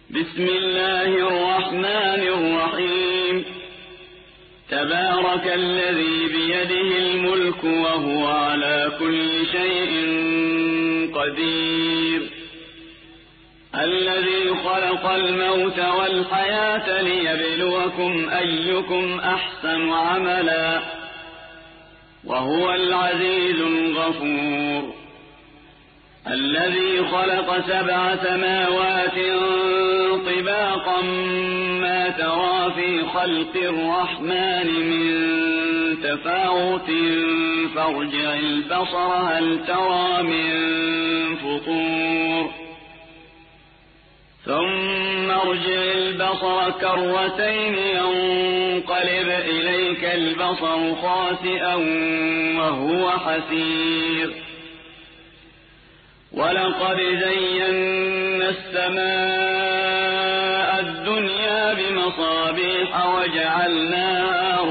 بسم الله الرحمن الرحيم تبارك الذي بيده الملك وهو على كل شيء قدير الذي خلق الموت والحياة ليبلوكم أيكم أحسن عملا وهو العزيز الغفور الذي خلق 7 سماوات طباقا ما ترى في خلق الرحمن من تفاوت فارجع البصر هل ترى من فطور ثم ارجع البصر كرتين ينقلب إليك البصر خاسئا وهو حسير ولقد زينا السماء الدنيا بمصابيح وجعلناها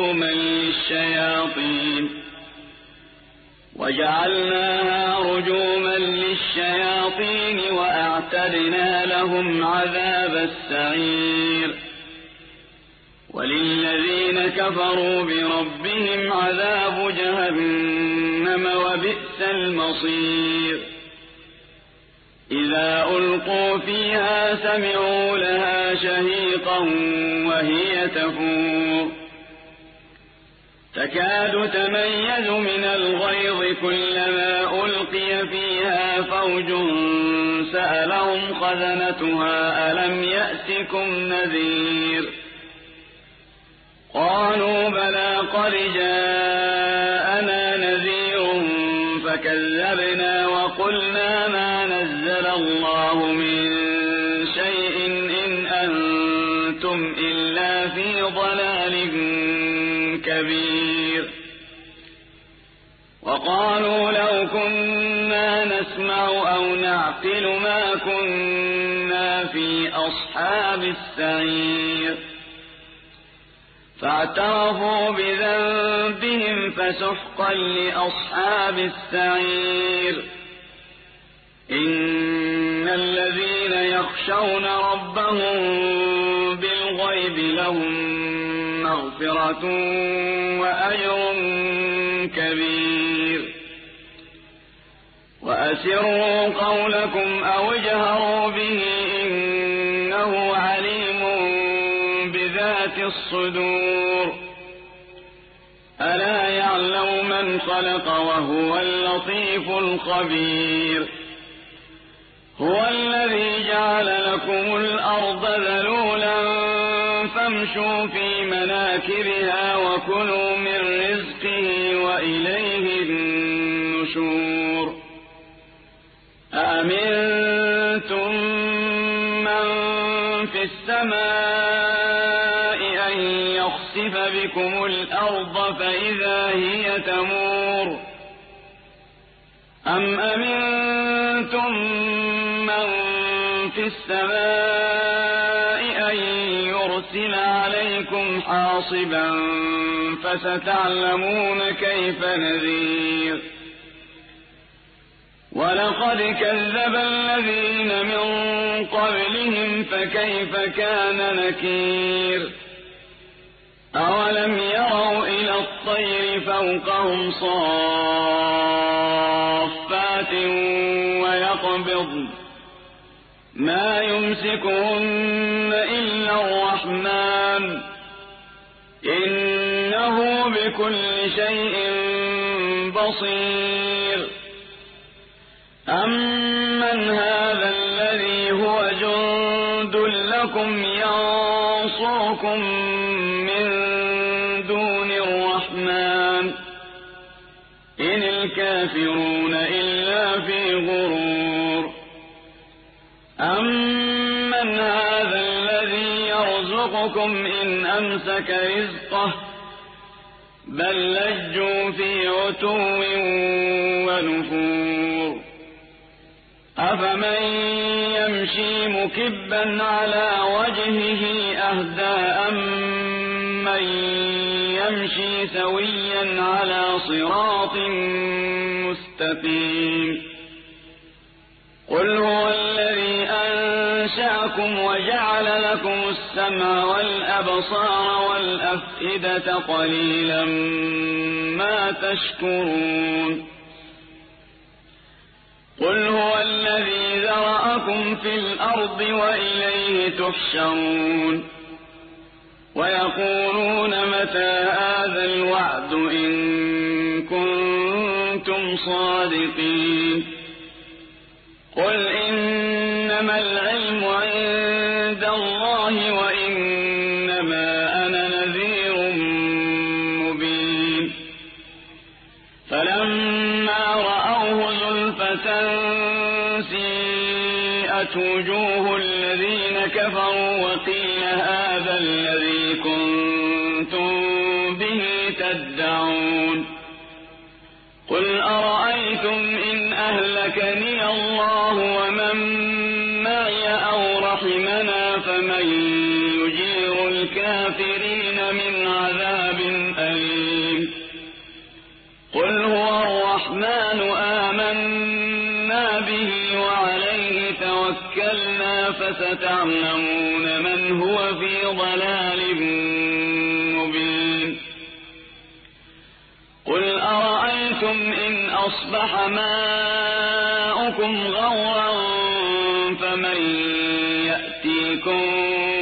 رجوما للشياطين وأعتدنا لهم عذاب السعير وللذين كفروا بربهم عذاب جهنم وبئس المصير إذا ألقوا فيها سمعوا لها شهيقا وهي تفور تكاد تميز من الغيظ كلما ألقي فيها فوج سألهم خزنتها ألم يأتكم نذير قالوا بلى قد جاءنا نذير فكذبنا وقلنا ما نزل الله من شيء إن أنتم إلا في ضلال كبير وقالوا لو كنا نسمع أو نعقل ما كنا في أصحاب السعير فاعترفوا بذنبهم فسحقا لأصحاب السعير إن الذين يخشون ربهم بالغيب لهم مغفرة وأجر كبير وأسروا قولكم أو اجهروا به إنه عليم بذات الصدور ألا يعلم من خلق وهو اللطيف الخبير هو الذي جعل لكم الأرض ذلولا فامشوا في مناكبها وكلوا من رزقه وإليه النشور أأمنتم من في السماء أن يخسف بكم الأرض فإذا هي تمور أم أمنتم من في السماء أن يرسل عليكم حاصبا فستعلمون كيف نذير ولقد كذب الذين من قبلهم فكيف كان نكير أولم يروا إلى الطير فوقهم صافات ويقبضن ما يمسكهن إلا الرحمن إنه بكل شيء بصير أمن هذا الذي هو جند لكم ينصركم من دون الرحمن إن الكافرون إلا في غرور أمن هذا الذي يرزقكم إن أمسك رزقه بل لجوا في عتو ونفور أفمن يمشي مكبا على وجهه أهدى أمن يمشي سويا على صراط مستقيم قل هو الذي أنشأكم وجعل لكم السمع والأبصار والأفئدة قليلا ما تشكرون قل هو الذي ذرأكم في الأرض وإليه تحشرون ويقولون متى هذا الوعد إن كنتم صادقين قل إنما العلم عند الله وإنما أنا نذير مبين فلما رأوه زلفة سيئت وجوه الذين كفروا وقيل هذا الذي كنتم به تدعون قل أرأيتم إن أهلكني الله ومن معي أو رحمنا فمن يجير الكافرين من عذاب أليم قل هو الرحمن آمنا به وعليه توكلنا فستعلمون من هو في ضلال مبين قل أرأيتم إن أصبح ماؤكم غورا فمن يأتيكم